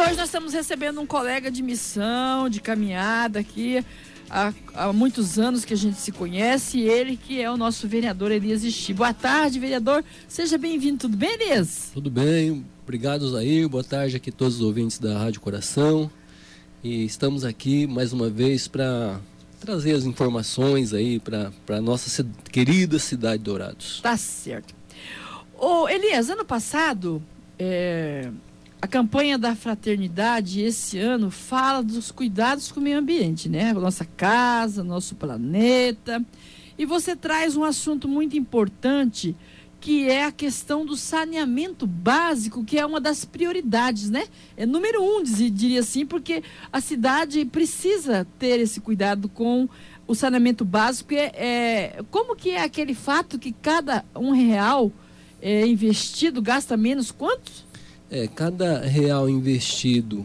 hoje nós estamos recebendo um colega de missão, de caminhada aqui, há muitos anos que a gente se conhece, ele que é o nosso vereador Elias Esti. Boa tarde, vereador, seja bem-vindo, tudo bem, Elias? Tudo bem, obrigado, Zair, boa tarde aqui a todos os ouvintes da Rádio Coração, e estamos aqui mais uma vez para trazer as informações aí para a nossa querida cidade de Dourados. Tá certo. Ô, Elias, ano passado, a campanha da fraternidade esse ano fala dos cuidados com o meio ambiente, né? Nossa casa, nosso planeta. E você traz um assunto muito importante, que é a questão do saneamento básico, que é uma das prioridades, né? É número 1, diria assim, porque a cidade precisa ter esse cuidado com o saneamento básico. Como que é aquele fato que cada R$1 investido gasta menos quanto? Cada R$1 investido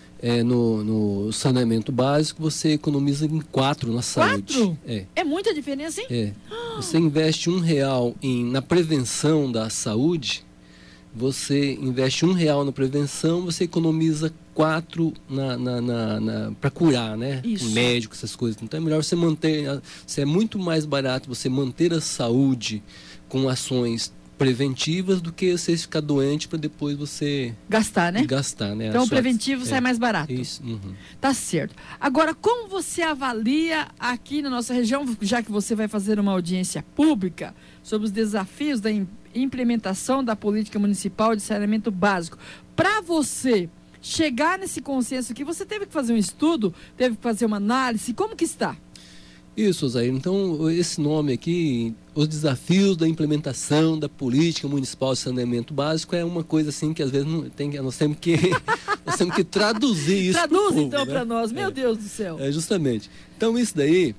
no saneamento básico, você economiza em 4 na saúde. 4? É muita diferença, hein? Você investe R$1 na prevenção da saúde, você investe R$1 na prevenção, você economiza 4 para curar, né? Isso. O médico, essas coisas. Então é melhor você manter, é muito mais barato você manter a saúde com ações preventivas do que você ficar doente para depois você gastar, né? Né? Então o preventivo sai mais barato. Isso. Uhum. Tá certo. Agora, como você avalia aqui na nossa região, já que você vai fazer uma audiência pública sobre os desafios da implementação da política municipal de saneamento básico? Para você chegar nesse consenso aqui, você teve que fazer um estudo, teve que fazer uma análise, como que está? Isso, Zair. Então, esse nome aqui, os desafios da implementação da política municipal de saneamento básico, é uma coisa assim que às vezes nós temos que traduzir isso. Traduz então para nós, meu Deus do céu. Justamente. Então, isso daí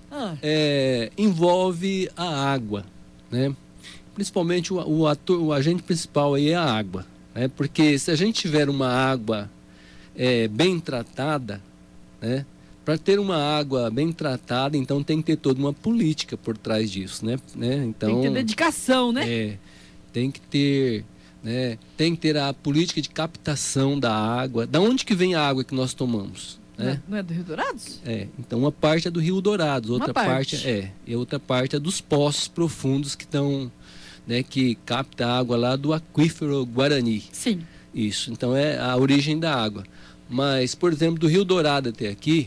envolve a água, né? Principalmente o agente principal aí é a água, né? Porque se a gente tiver uma água bem tratada, né? Para ter uma água bem tratada, então tem que ter toda uma política por trás disso, né? Então, tem que ter dedicação, né? Tem que ter a política de captação da água. Da onde que vem a água que nós tomamos? Né? Não é do Rio Dourados? Então uma parte é do Rio Dourados, outra parte é dos poços profundos que estão, né, que capta a água lá do aquífero Guarani. Sim. Isso, então é a origem da água. Mas, por exemplo, do Rio Dourado até aqui,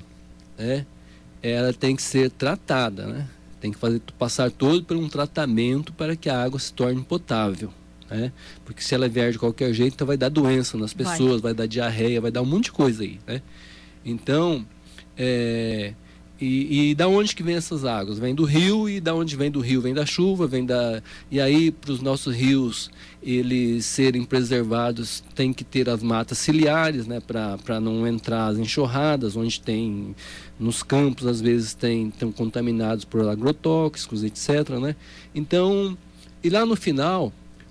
ela tem que ser tratada, né? Tem que passar todo por um tratamento para que a água se torne potável, né? Porque se ela vier de qualquer jeito, então vai dar doença nas pessoas, vai dar diarreia, vai dar um monte de coisa aí, né? Então, e da onde que vem essas águas? Vem do rio, e da onde vem do rio? Vem da chuva, e aí para os nossos rios eles serem preservados, tem que ter as matas ciliares, né, para não entrar as enxurradas, onde tem, nos campos às vezes estão contaminados por agrotóxicos, etc, né? Então, e lá no final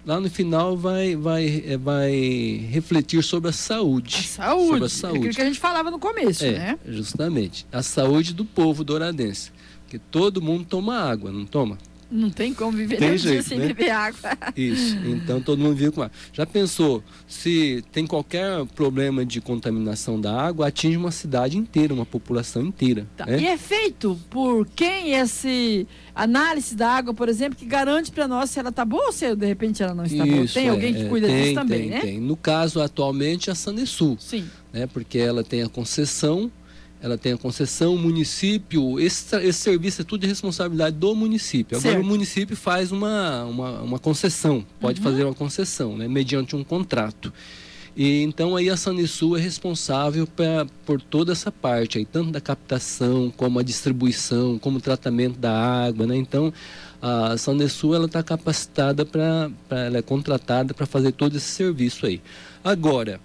vai refletir sobre a saúde. Sobre a saúde. É aquilo que a gente falava no começo, né? Justamente. A saúde do povo douradense. Porque todo mundo toma água, não toma? Não tem como viver sem beber água. Isso. Então todo mundo vive com água. Já pensou, se tem qualquer problema de contaminação da água, atinge uma cidade inteira, uma população inteira. Tá. E é feito por quem esse análise da água, por exemplo, que garante para nós se ela está boa ou se de repente ela não está boa? Tem alguém que cuida disso também, né? Tem. No caso, atualmente, a Sanesul. Sim. Né? Porque ela tem a concessão, o município, esse serviço é tudo de responsabilidade do município. Agora o município faz uma concessão, pode fazer uma concessão, né, mediante um contrato. E então aí a Sanesul é responsável por toda essa parte, aí, tanto da captação, como a distribuição, como o tratamento da água, né? Então a Sanesul ela está capacitada ela é contratada para fazer todo esse serviço aí. Agora,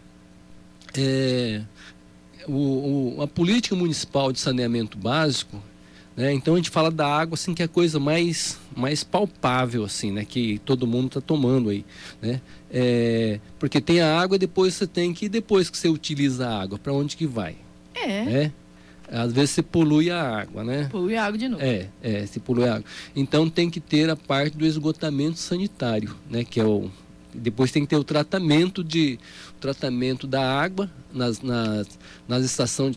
a política municipal de saneamento básico, né? Então a gente fala da água assim, que é a coisa mais palpável assim, né? Que todo mundo está tomando aí, né? Porque tem a água, depois depois que você utiliza a água, para onde que vai? Às vezes você polui a água, né? Polui a água de novo. Se polui a água. Então tem que ter a parte do esgotamento sanitário, né? Que é Depois tem que ter o tratamento da água nas estações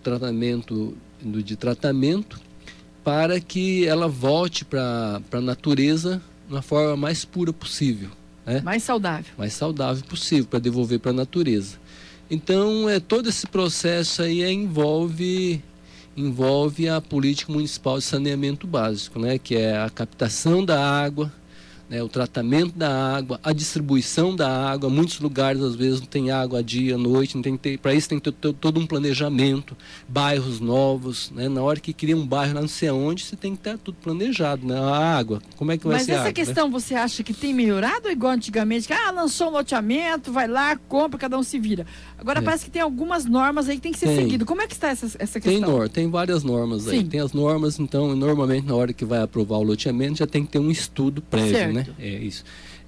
de tratamento para que ela volte para a natureza de uma forma mais pura possível, né? Mais saudável. Mais saudável possível, para devolver para a natureza. Então, todo esse processo aí envolve a política municipal de saneamento básico, né? Que é a captação da água, né? O tratamento da água, a distribuição da água. Muitos lugares, às vezes, não tem água dia, à noite, para isso tem que ter todo um planejamento, bairros novos, né? Na hora que cria um bairro lá não sei aonde, você tem que ter tudo planejado, né? A água, como é que vai ser a água? Mas essa questão, né? Você acha que tem melhorado ou igual antigamente? Que, lançou um loteamento, vai lá, compra, cada um se vira. Agora parece que tem algumas normas aí que tem que ser seguido. Como é que está essa questão? Tem várias normas aí. Sim. Tem as normas, então, normalmente na hora que vai aprovar o loteamento já tem que ter um estudo prévio, certo, né? Isso.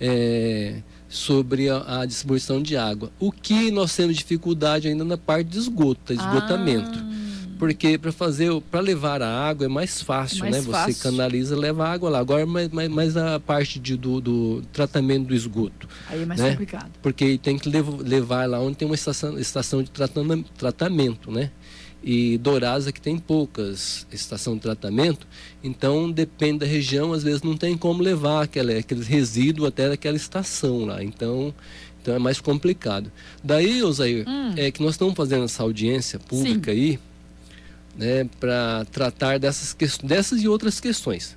Sobre a distribuição de água. O que nós temos dificuldade ainda na parte de esgotamento. Porque para levar a água é mais fácil, né? Você canaliza, leva a água lá. Agora, mas a parte do tratamento do esgoto. Aí é mais, né? Complicado. Porque tem que levar lá onde tem uma estação de tratamento, né? E Dourados aqui tem poucas estações de tratamento, então depende da região, às vezes não tem como levar aqueles resíduos até aquela estação lá, então é mais complicado. Daí, Osair, é que nós estamos fazendo essa audiência pública aí, né, para tratar dessas e outras questões.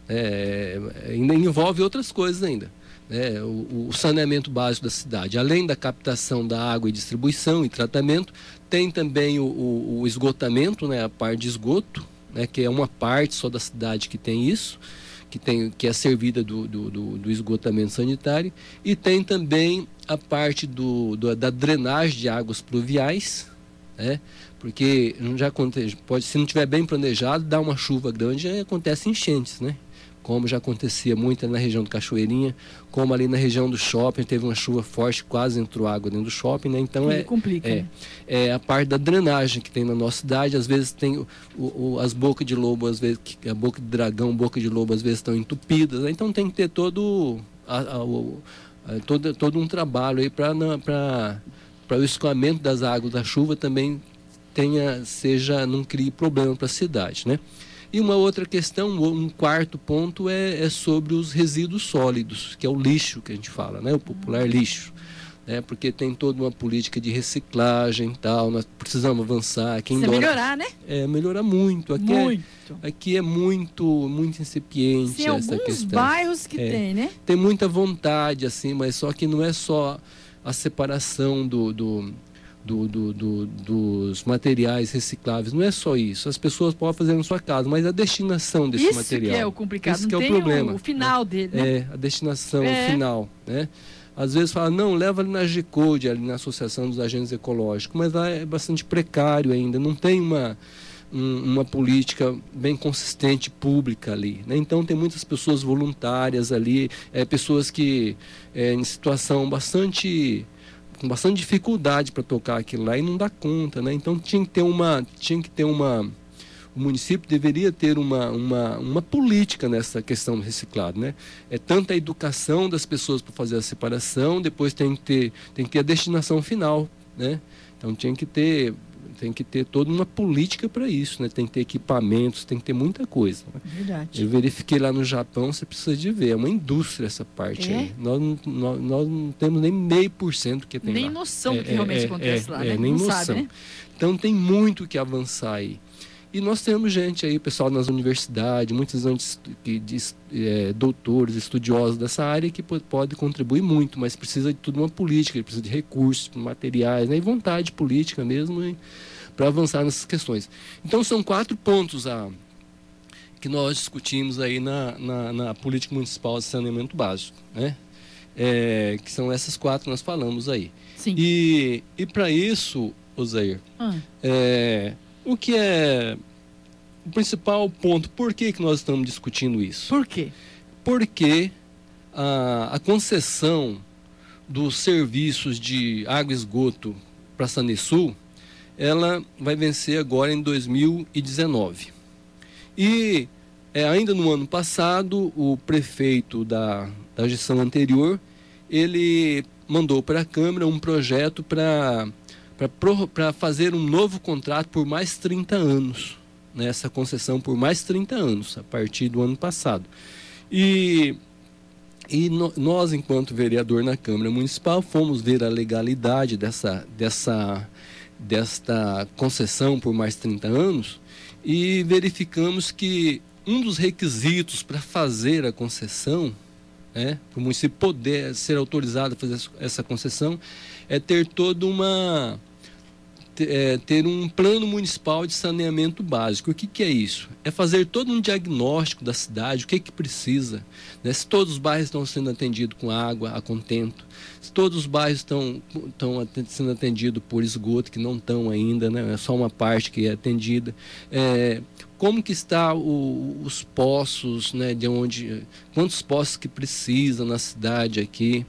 Ainda envolve outras coisas ainda. O saneamento básico da cidade, além da captação da água e distribuição e tratamento, tem também o esgotamento, né, a parte de esgoto, né, que é uma parte só da cidade que tem isso, que é servida do esgotamento sanitário, e tem também a parte da drenagem de águas pluviais, né, porque já acontece, se não estiver bem planejado, dá uma chuva grande e acontece enchentes, né? Como já acontecia muito na região do Cachoeirinha, como ali na região do shopping, teve uma chuva forte, quase entrou água dentro do shopping, né? Então complica, né? A parte da drenagem que tem na nossa cidade, às vezes tem as bocas de lobo, às vezes a boca de dragão, boca de lobo, às vezes estão entupidas, né? Então tem que ter todo um trabalho aí para o escoamento das águas da chuva também não crie problema para a cidade, né? E uma outra questão, um quarto ponto é sobre os resíduos sólidos, que é o lixo que a gente fala, né? O popular lixo, né? Porque tem toda uma política de reciclagem e tal, nós precisamos avançar. Melhorar, né? Melhorar muito. Aqui é muito incipiente Sim, essa alguns questão. Bairros que tem, né? Tem muita vontade, assim, mas só que não é só a separação dos materiais recicláveis, não é só isso. As pessoas podem fazer na sua casa, mas a destinação desse material. Isso que é o complicado, isso não que é tem o problema, o final dele, né? A destinação final, né? Às vezes fala, não, leva ali na G-Code, ali na Associação dos Agentes Ecológicos, mas lá é bastante precário ainda, não tem uma política bem consistente pública ali, né? Então tem muitas pessoas voluntárias ali, pessoas que em situação com bastante dificuldade para tocar aquilo lá e não dá conta, né? Então o município deveria ter uma política nessa questão do reciclado, né? Tanto a educação das pessoas para fazer a separação, depois tem que ter a destinação final, né? Então tem que ter toda uma política para isso, né? Tem que ter equipamentos, tem que ter muita coisa. Verdade. Eu verifiquei lá no Japão, você precisa de ver, é uma indústria essa parte aí. Nós não temos nem 0,5% que tem lá. Nem noção do que realmente acontece lá, né? Nem não noção. Sabe, né? Então tem muito que avançar aí. E nós temos gente aí, pessoal nas universidades, muitos doutores, estudiosos dessa área que pode contribuir muito, mas precisa de tudo uma política, precisa de recursos, materiais, né? E vontade política mesmo para avançar nessas questões. Então são 4 pontos que nós discutimos aí na política municipal de saneamento básico, né? Que são essas 4 que nós falamos aí. Sim. E para isso, Osair, o que é o principal ponto? Por que nós estamos discutindo isso? Por quê? Porque a concessão dos serviços de água e esgoto para a Sanesul, ela vai vencer agora em 2019. E ainda no ano passado, o prefeito da gestão anterior, ele mandou para a Câmara um projeto para fazer um novo contrato por mais 30 anos, né? Essa concessão por mais 30 anos, a partir do ano passado. Nós, enquanto vereador na Câmara Municipal, fomos ver a legalidade desta concessão por mais 30 anos e verificamos que um dos requisitos para fazer a concessão, né, para o município poder ser autorizado a fazer essa concessão, é ter ter um plano municipal de saneamento básico. O que é isso? É fazer todo um diagnóstico da cidade, o que precisa, né? Se todos os bairros estão sendo atendidos com água a contento, se todos os bairros estão sendo atendidos por esgoto, que não estão ainda, né? É só uma parte que é atendida. Como que está os poços, né? Quantos poços que precisam na cidade aqui,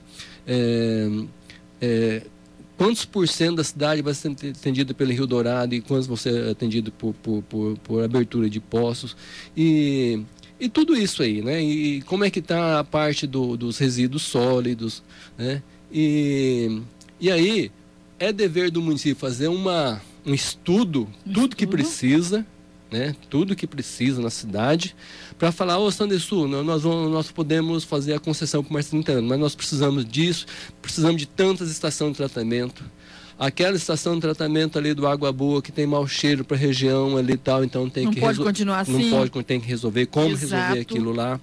quantos por cento da cidade vai ser atendida pelo Rio Dourado e quantos vão ser atendidos por abertura de poços e tudo isso aí, né? E como é que está a parte dos resíduos sólidos, né? E aí é dever do município fazer um estudo, tudo que precisa, né? Tudo que precisa na cidade, para falar, Sandersu, nós podemos fazer a concessão por mais 30 anos, mas nós precisamos disso, precisamos de tantas estações de tratamento. Aquela estação de tratamento ali do Água Boa, que tem mau cheiro para a região ali e tal, então tem que pode continuar assim. Não pode, tem que resolver, como resolver aquilo lá.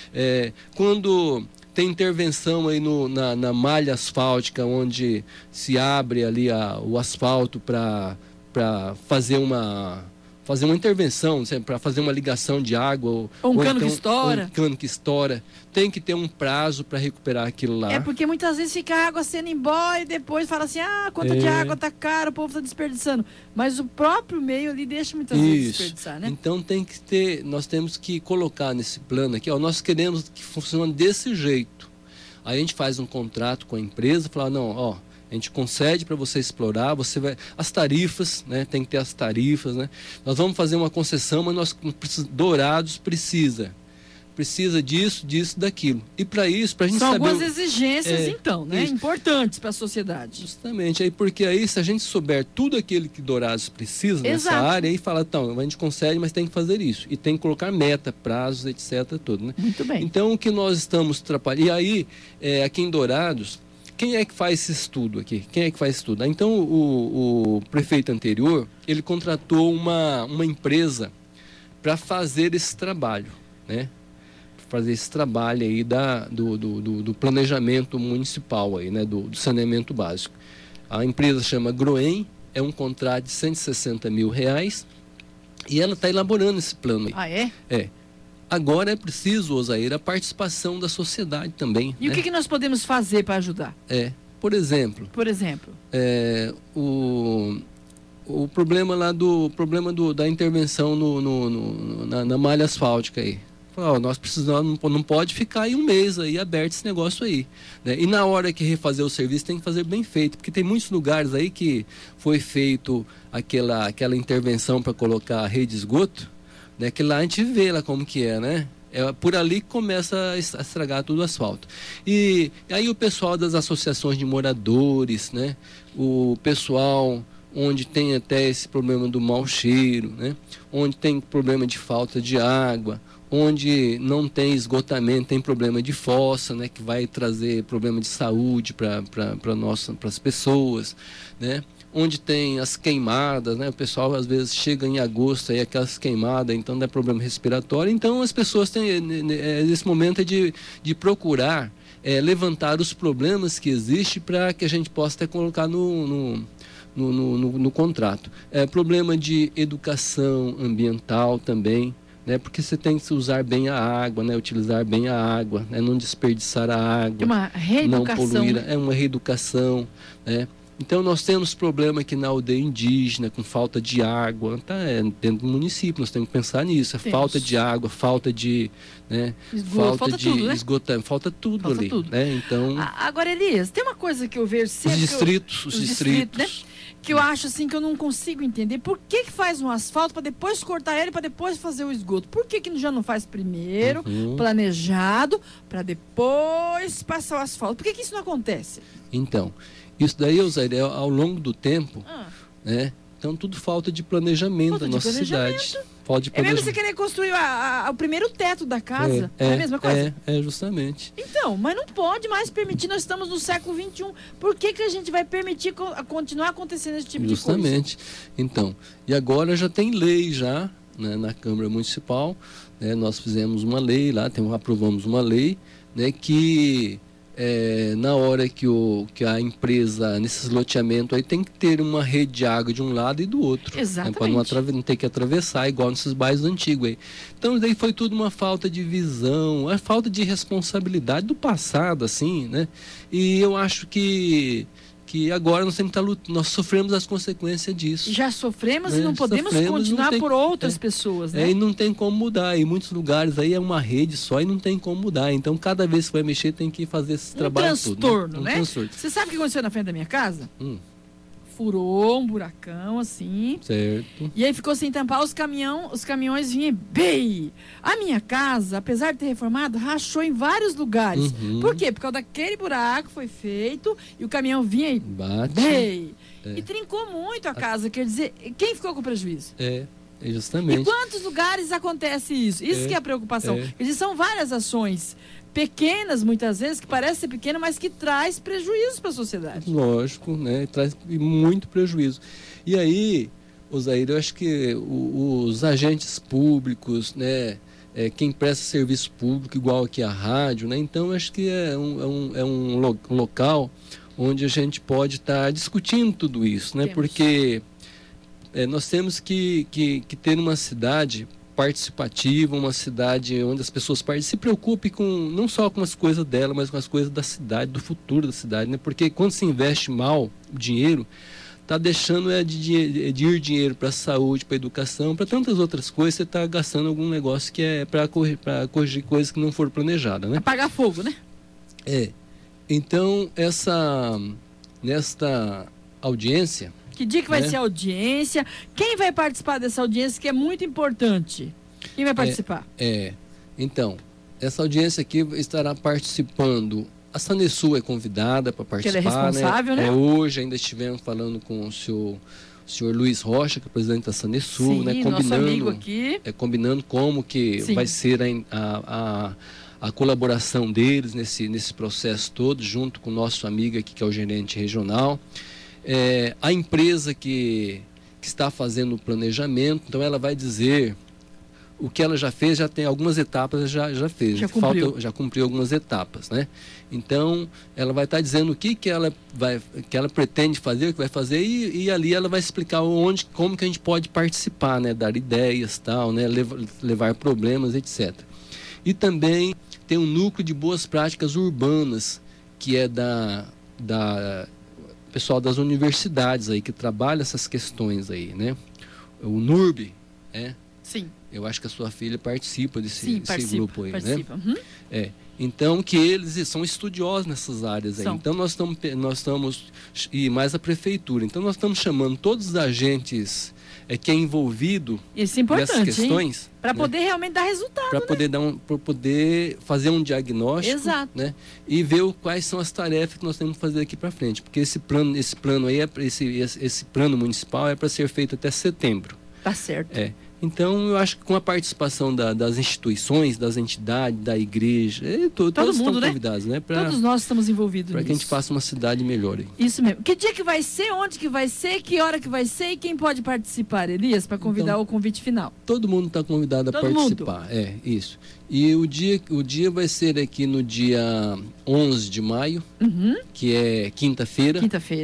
Quando tem intervenção aí na malha asfáltica, onde se abre ali o asfalto para fazer uma intervenção, para fazer uma ligação de água. Ou um cano que estoura. Um cano que estoura. Tem que ter um prazo para recuperar aquilo lá. Porque muitas vezes fica a água sendo embora e depois fala assim, quanto de água está caro, o povo está desperdiçando. Mas o próprio meio ali deixa muitas vezes desperdiçar, né? Então nós temos que colocar nesse plano aqui, nós queremos que funcione desse jeito. Aí a gente faz um contrato com a empresa, fala, a gente concede para você explorar, as tarifas, né? Tem que ter as tarifas, né? Nós vamos fazer uma concessão, mas Dourados precisa disso, daquilo. E para isso, para a gente saber... São algumas exigências, então, né? Isso. Importantes para a sociedade. Justamente. Porque aí, se a gente souber tudo aquilo que Dourados precisa nessa área, aí fala, a gente concede, mas tem que fazer isso. E tem que colocar meta, prazos, etc. Tudo, né? Muito bem. Então, o que nós estamos trabalhando... E aí, aqui em Dourados... Quem é que faz esse estudo aqui? Então, o prefeito anterior, ele contratou uma empresa para fazer esse trabalho, né? Fazer esse trabalho aí do planejamento municipal aí, né? Do saneamento básico. A empresa chama Groen, é um contrato de R$160 mil e ela está elaborando esse plano aí. Ah, é? É. Agora é preciso, Osair, a participação da sociedade também. E o que nós podemos fazer para ajudar? Por exemplo, o problema lá da intervenção na malha asfáltica aí. Nós precisamos, não pode ficar aí um mês aí aberto esse negócio aí, né? E na hora que refazer o serviço tem que fazer bem feito, porque tem muitos lugares aí que foi feito aquela intervenção para colocar a rede de esgoto, né, que lá a gente vê lá como que é, né? É por ali que começa a estragar todo o asfalto. E aí o pessoal das associações de moradores, né? O pessoal onde tem até esse problema do mau cheiro, né? Onde tem problema de falta de água, onde não tem esgotamento, tem problema de fossa, né? Que vai trazer problema de saúde para as pessoas, né? Onde tem as queimadas, né? O pessoal às vezes chega em agosto aí aquelas queimadas, então dá problema respiratório. Então as pessoas têm nesse momento de procurar levantar os problemas que existem para que a gente possa até colocar no contrato. Problema de educação ambiental também, né? Porque você tem que usar bem a água, né? Utilizar bem a água, né? Não desperdiçar a água, uma reeducação, não poluir, uma reeducação, né? Então nós temos problema aqui na aldeia indígena, com falta de água, dentro do município, nós temos que pensar nisso, falta de água, falta de, né, falta de tudo, né? Esgotamento, falta tudo ali, tudo. Né? Então, agora, Elias, tem uma coisa que eu vejo sempre... Os distritos. Né? Que eu acho assim que eu não consigo entender. Por que faz um asfalto para depois cortar ele, para depois fazer o esgoto? Por que já não faz primeiro, planejado, para depois passar o asfalto? Por que isso não acontece? Então, isso daí, Osair, ao longo do tempo, né? Então, tudo falta de planejamento na nossa cidade. Falta de planejamento. É mesmo você querer construir o primeiro teto da casa? É a mesma coisa? Justamente. Então, mas não pode mais permitir, nós estamos no século XXI. Por que a gente vai permitir continuar acontecendo esse tipo de coisa? Justamente. Então, e agora já tem lei já, né, na Câmara Municipal, né, nós fizemos uma lei lá, aprovamos uma lei, né, que... na hora que a empresa, nesses loteamentos aí, tem que ter uma rede de água de um lado e do outro. Exatamente. Para não ter que atravessar, igual nesses bairros antigos aí. Então, daí foi tudo uma falta de visão, a falta de responsabilidade do passado, assim, né? E eu acho que agora nós temos que nós sofremos as consequências disso. Já sofremos, né? E não podemos continuar por outras pessoas, né? E não tem como mudar. Em muitos lugares aí é uma rede só e não tem como mudar. Então, cada vez que vai mexer, tem que fazer esse trabalho transtorno, todo, né? Transtorno. Você sabe o que aconteceu na frente da minha casa? Furou um buracão, assim. Certo. E aí ficou sem tampar, os caminhões vinham bem. A minha casa, apesar de ter reformado, rachou em vários lugares. Por quê? Por causa daquele buraco foi feito e o caminhão vinha e bem. E trincou muito a casa. Quer dizer, quem ficou com prejuízo? Justamente. E quantos lugares acontece isso? Isso que é a preocupação. Quer dizer, são várias ações pequenas, muitas vezes, que parece ser pequena, mas que traz prejuízos para a sociedade. Lógico, né? Traz muito prejuízo. E aí, Osair, eu acho que os agentes públicos, né? Quem presta serviço público, igual aqui a rádio, né? Então, eu acho que é um local onde a gente pode estar discutindo tudo isso, né? Porque nós temos que ter uma cidade participativa, uma cidade onde as pessoas se preocupem não só com as coisas dela, mas com as coisas da cidade, do futuro da cidade, né? Porque quando se investe mal o dinheiro, está deixando de ir dinheiro para a saúde, para a educação, para tantas outras coisas, você está gastando algum negócio que é para corrigir coisas que não foram planejadas, né? Apagar fogo, né? Então, nesta audiência... Que dia que vai ser a audiência? Quem vai participar dessa audiência, que é muito importante? Quem vai participar? Então, essa audiência aqui estará participando... A Sanesul é convidada para participar. Que ela é responsável, né? Hoje ainda estivemos falando com o senhor Luiz Rocha, que é o presidente da Sanesul, né? Nosso amigo aqui. Combinando como que vai ser a colaboração deles nesse processo todo, junto com o nosso amigo aqui, que é o gerente regional. A empresa que está fazendo o planejamento, então ela vai dizer o que ela já fez, já tem algumas etapas, já fez. Já cumpriu algumas etapas, né? Então, ela vai estar dizendo o que ela pretende fazer, o que vai fazer, e ali ela vai explicar como que a gente pode participar, né? Dar ideias, tal, né? Levar problemas, etc. E também tem um núcleo de boas práticas urbanas, que é da pessoal das universidades aí, que trabalha essas questões aí, né? O NURB, Sim. Eu acho que a sua filha participa desse grupo aí, participa. né? Então, que eles são estudiosos nessas áreas aí. Então, nós estamos, e mais a prefeitura, então nós estamos chamando todos os agentes que é envolvido nessas questões. Para poder realmente dar resultado, para poder fazer um diagnóstico. Exato. Né? E ver quais são as tarefas que nós temos que fazer aqui para frente. Porque esse plano aí, esse plano municipal é para ser feito até setembro. Tá certo. Então, eu acho que com a participação das instituições, das entidades, da igreja, todos mundo, estão convidados, né? Todos nós estamos envolvidos nisso. Para que a gente faça uma cidade melhor aí. Isso mesmo. Que dia que vai ser, onde que vai ser, que hora que vai ser e quem pode participar, Elias, para convidar o convite final? Todo mundo está convidado a participar. Isso. E o dia vai ser aqui no dia 11 de maio, que é quinta-feira.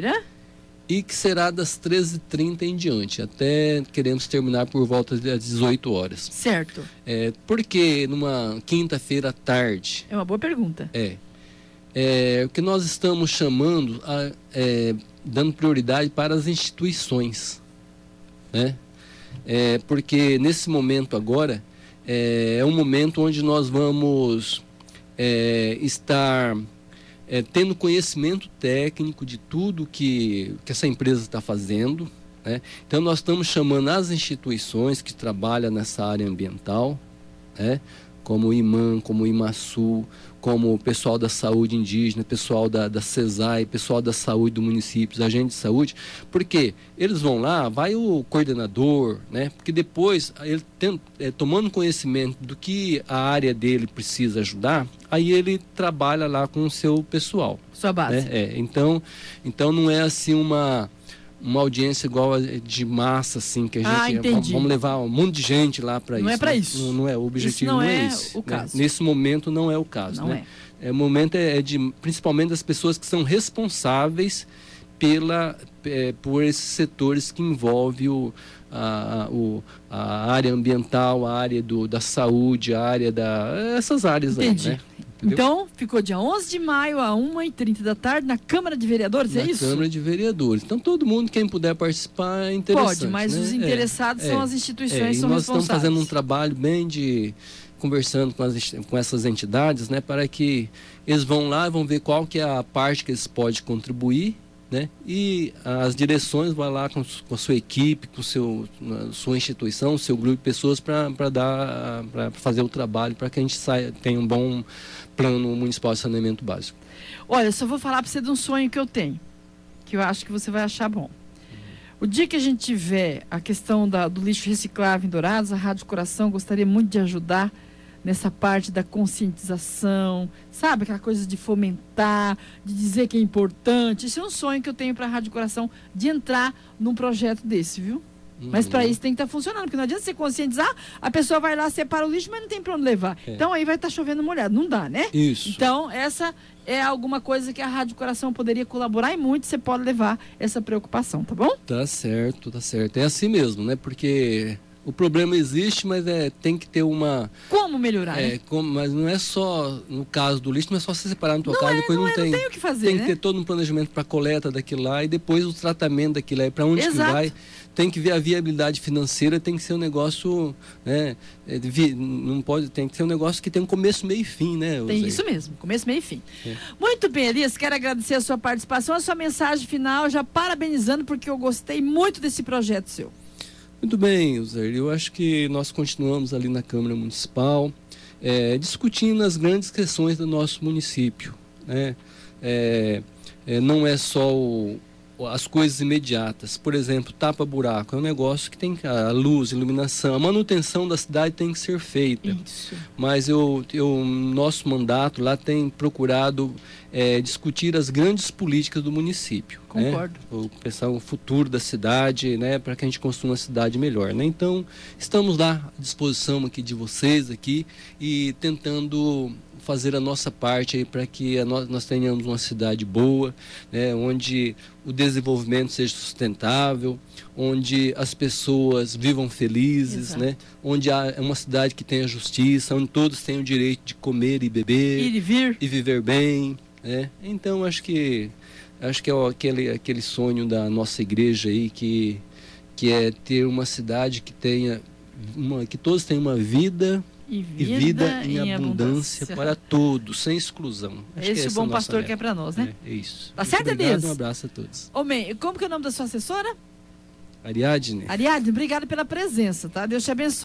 E que será das 13h30 em diante. Até queremos terminar por volta das 18 horas. Certo. Por que numa quinta-feira à tarde? É uma boa pergunta. O que nós estamos chamando dando prioridade para as instituições, né? Porque nesse momento agora é um momento onde nós vamos estar tendo conhecimento técnico de tudo que essa empresa está fazendo, né? Então nós estamos chamando as instituições que trabalham nessa área ambiental, né? Como o IMAM, como o IMASU, como o pessoal da saúde indígena, pessoal da CESAI, pessoal da saúde do município, os agentes de saúde, porque eles vão lá, vai o coordenador, né? Porque depois, ele tomando conhecimento do que a área dele precisa ajudar, aí ele trabalha lá com o seu pessoal. Sua base. Né? Então não é assim uma audiência igual de massa, assim, que a gente vamos levar um monte de gente lá para isso. Não é para isso. Não é, o objetivo não é esse. O caso. Né? Nesse momento não é o caso. Não né? O momento principalmente das pessoas que são responsáveis por esses setores que envolvem a área ambiental, a área da saúde, a área essas áreas. Entendi. Aí, né? Então, ficou dia 11 de maio, às 1h30 da tarde, na Câmara de Vereadores, é isso? Na Câmara de Vereadores. Então, todo mundo, quem puder participar, é interessante. Pode, mas, né? Os interessados são as instituições que são nós responsáveis. Estamos fazendo um trabalho bem conversando com essas entidades, né? Para que eles vão lá e vão ver qual que é a parte que eles podem contribuir, né? E as direções vão lá com a sua equipe, com sua instituição, seu grupo de pessoas para fazer o trabalho, para que a gente tenha um bom plano municipal de saneamento básico. Olha, só vou falar para você de um sonho que eu tenho, que eu acho que você vai achar bom. O dia que a gente tiver a questão do lixo reciclável em Dourados, a Rádio Coração gostaria muito de ajudar nessa parte da conscientização, sabe? Aquela coisa de fomentar, de dizer que é importante. Esse é um sonho que eu tenho para a Rádio Coração, de entrar num projeto desse, viu? Mas para isso tem que estar funcionando, porque não adianta você conscientizar, a pessoa vai lá, separa o lixo, mas não tem para onde levar. Então aí vai estar chovendo molhado, não dá, né? Isso. Então essa é alguma coisa que a Rádio Coração poderia colaborar e muito, você pode levar essa preocupação, tá bom? Tá certo, tá certo. É assim mesmo, né? Porque o problema existe, mas tem que ter uma... Como melhorar, né? Mas não é só, no caso do lixo, não é só se separar na tua casa, depois não tem o que fazer, tem que ter todo um planejamento para a coleta daquilo lá e depois o tratamento daquilo aí, para onde que vai. Tem que ver a viabilidade financeira, tem que ser um negócio, né? Não pode, tem que ser um negócio que tem um começo, meio e fim, né? Tem isso mesmo, começo, meio e fim. Muito bem, Elias, quero agradecer a sua participação, a sua mensagem final, já parabenizando, porque eu gostei muito desse projeto seu. Muito bem, Uzer. Eu acho que nós continuamos ali na Câmara Municipal, discutindo as grandes questões do nosso município, né? Não é só as coisas imediatas. Por exemplo, tapa-buraco é um negócio que tem a luz, iluminação, a manutenção da cidade tem que ser feita. Isso. Mas nosso mandato lá tem procurado discutir as grandes políticas do município. Concordo. Né? Pensar o futuro da cidade, né? Para que a gente construa uma cidade melhor. Né? Então, estamos lá à disposição aqui de vocês aqui e tentando fazer a nossa parte aí para que nós tenhamos uma cidade boa, né? Onde o desenvolvimento seja sustentável, onde as pessoas vivam felizes, né? Onde há uma cidade que tenha justiça, onde todos tenham o direito de comer e beber e viver bem, né? Então acho que é aquele sonho da nossa igreja aí que é ter uma cidade que todos tenham uma vida e vida em abundância para todos, sem exclusão. Esse o bom pastor que é para nós, né? É isso. Tá certo, Elias? Um abraço a todos. Homem, como que é o nome da sua assessora? Ariadne. Ariadne, obrigado pela presença, tá? Deus te abençoe.